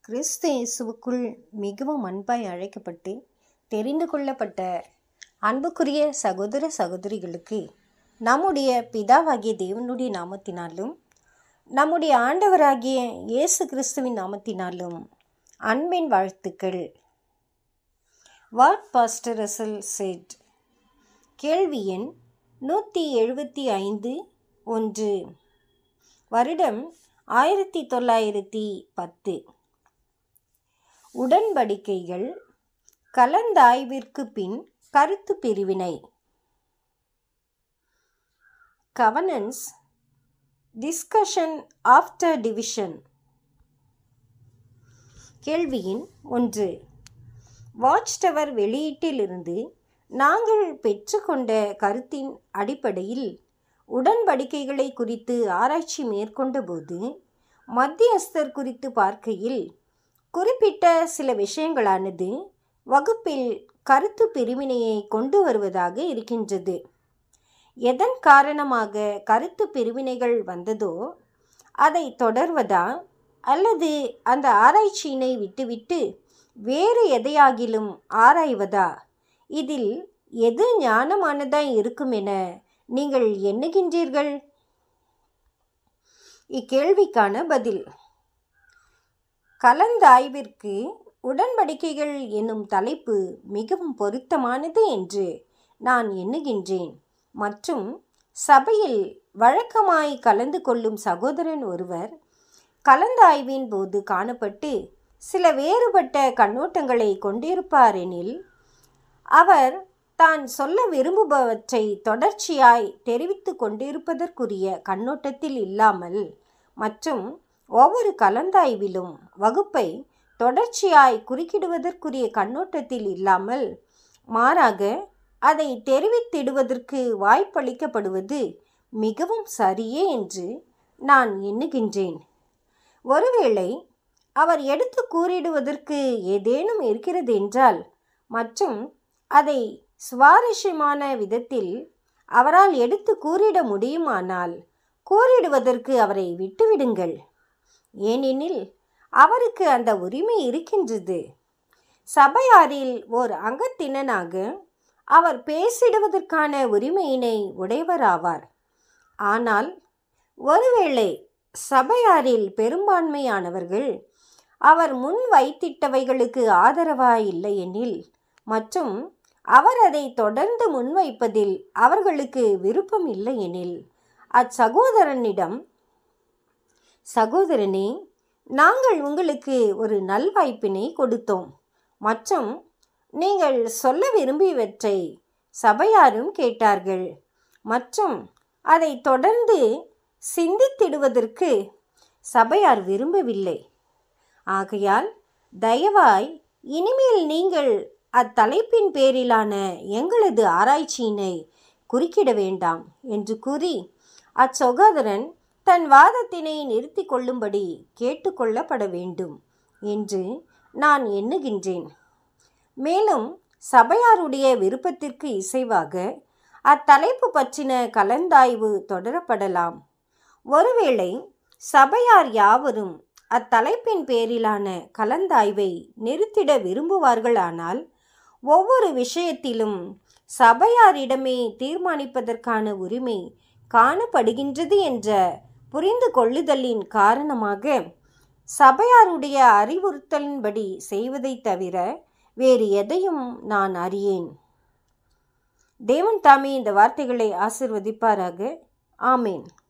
கிறிஸ்து இயேசுவுக்குள் மிகவும் அன்பாய் அழைக்கப்பட்டு தெரிந்து கொள்ளப்பட்ட அன்புக்குரிய சகோதர சகோதரிகளுக்கு நம்முடைய பிதாவாகிய தேவனுடைய நாமத்தினாலும் நம்முடைய ஆண்டவராகிய இயேசு கிறிஸ்துவின் நாமத்தினாலும் அன்பின் வாழ்த்துக்கள். What pastor Russell said. கேள்வி எண் 175. வருடம் 1910. உடன்படிக்கைகள் கலந்தாய்விற்கு பின் கருத்து பிரிவினை. Governance discussion after division. கேள்வி எண் 1. வாட்ச் டவர் வெளியீட்டிலிருந்து நாங்கள் பெற்றுக்கொண்ட கருத்தின் அடிப்படையில் உடன்படிக்கைகளை குறித்து ஆராய்ச்சி மேற்கொண்ட போது மத்தியஸ்தர் குறித்து பார்க்கையில் குறிப்பிட்ட சில விஷயங்களானது வகுப்பில் கருத்து பிரிவினையை கொண்டு வருவதாக இருக்கின்றது. எதன் காரணமாக கருத்து பிரிவினைகள் வந்ததோ அதை தொடர்வதா அல்லது அந்த ஆராய்ச்சியினை விட்டுவிட்டு வேறு எதையாகிலும் ஆராய்வதா, இதில் எது ஞானமானதாய் இருக்கும் என நீங்கள் எண்ணுகின்றீர்கள்? இக்கேள்விக்கான பதில். கலந்தாய்விற்கு உடன்படிக்கைகள் என்னும் தலைப்பு மிகவும் பொருத்தமானது என்று நான் எண்ணுகின்றேன். மற்றும் சபையில் வழக்கமாய் கலந்து கொள்ளும் சகோதரன் ஒருவர் கலந்தாய்வின் போது காணப்பட்டு சில வேறுபட்ட கண்ணோட்டங்களை கொண்டிருப்பார் எனில், அவர் தான் சொல்ல விரும்புபவற்றை தொடர்ச்சியாய் தெரிவித்து கொண்டிருப்பதற்குரிய கண்ணோட்டத்தில் இல்லாமல் மற்றும் ஒவ்வொரு கலந்தாய்விலும் வகுப்பை தொடர்ச்சியாய் குறுக்கிடுவதற்குரிய கண்ணோட்டத்தில் இல்லாமல் மாறாக அதை தெரிவித்திடுவதற்கு வாய்ப்பளிக்கப்படுவது மிகவும் சரியே என்று நான் எண்ணுகின்றேன். ஒருவேளை அவர் எடுத்து கூறிடுவதற்கு ஏதேனும் இருக்கிறது என்றால் மற்றும் அதை சுவாரஸ்யமான விதத்தில் அவரால் எடுத்து கூறிட முடியுமானால் கூறிடுவதற்கு அவரை விட்டுவிடுங்கள். ஏனெனில் அவருக்கு அந்த உரிமை இருக்கின்றது. சபையாரில் ஓர் அங்கத்தினனாக அவர் பேசிடுவதற்கான உரிமையினை உடையவராவார். ஆனால் ஒருவேளை சபையாரில் பெரும்பான்மையானவர்கள் அவர் முன் வைத்திட்டவைகளுக்கு ஆதரவாய் இல்லை எனில் மற்றும் அவர் அதை தொடர்ந்து முன்வைப்பதில் அவர்களுக்கு விருப்பம் இல்லை எனில், அச்சகோதரனிடம், சகோதரனே, நாங்கள் உங்களுக்கு ஒரு நல்வாய்ப்பினை கொடுத்தோம் மற்றும் நீங்கள் சொல்ல விரும்பியவற்றை சபையாரும் கேட்டார்கள் மற்றும் அதை தொடர்ந்து சிந்தித்திடுவதற்கு சபையார் விரும்பவில்லை. ஆகையால் தயவாய் இனிமேல் நீங்கள் அத்தலைப்பின் பேரிலான எங்களது ஆராய்ச்சியினை குறுக்கிட வேண்டாம் என்று கூறி அச்சகோதரன் தன் வாதத்தினை நிறுத்தி கொள்ளும்படி கேட்டுக்கொள்ளப்பட வேண்டும் என்று நான் எண்ணுகின்றேன். மேலும் சபையாருடைய விருப்பத்திற்கு இசைவாக அத்தலைப்பு பற்றின கலந்தாய்வு தொடரப்படலாம். ஒருவேளை சபையார் யாவரும் அத்தலைப்பின் பேரிலான கலந்தாய்வை நிறுத்திட விரும்புவார்களானால் ஒவ்வொரு விஷயத்திலும் சபையாரிடமே தீர்மானிப்பதற்கான உரிமை காணப்படுகின்றது என்ற புரிந்து கொள்ளுதலின் காரணமாக சபையாருடைய அறிவுறுத்தலின்படி செய்வதை தவிர வேறு எதையும் நான் அறியேன். தேவன் தாமே இந்த வார்த்தைகளை ஆசீர்வதிப்பாராக. ஆமேன்.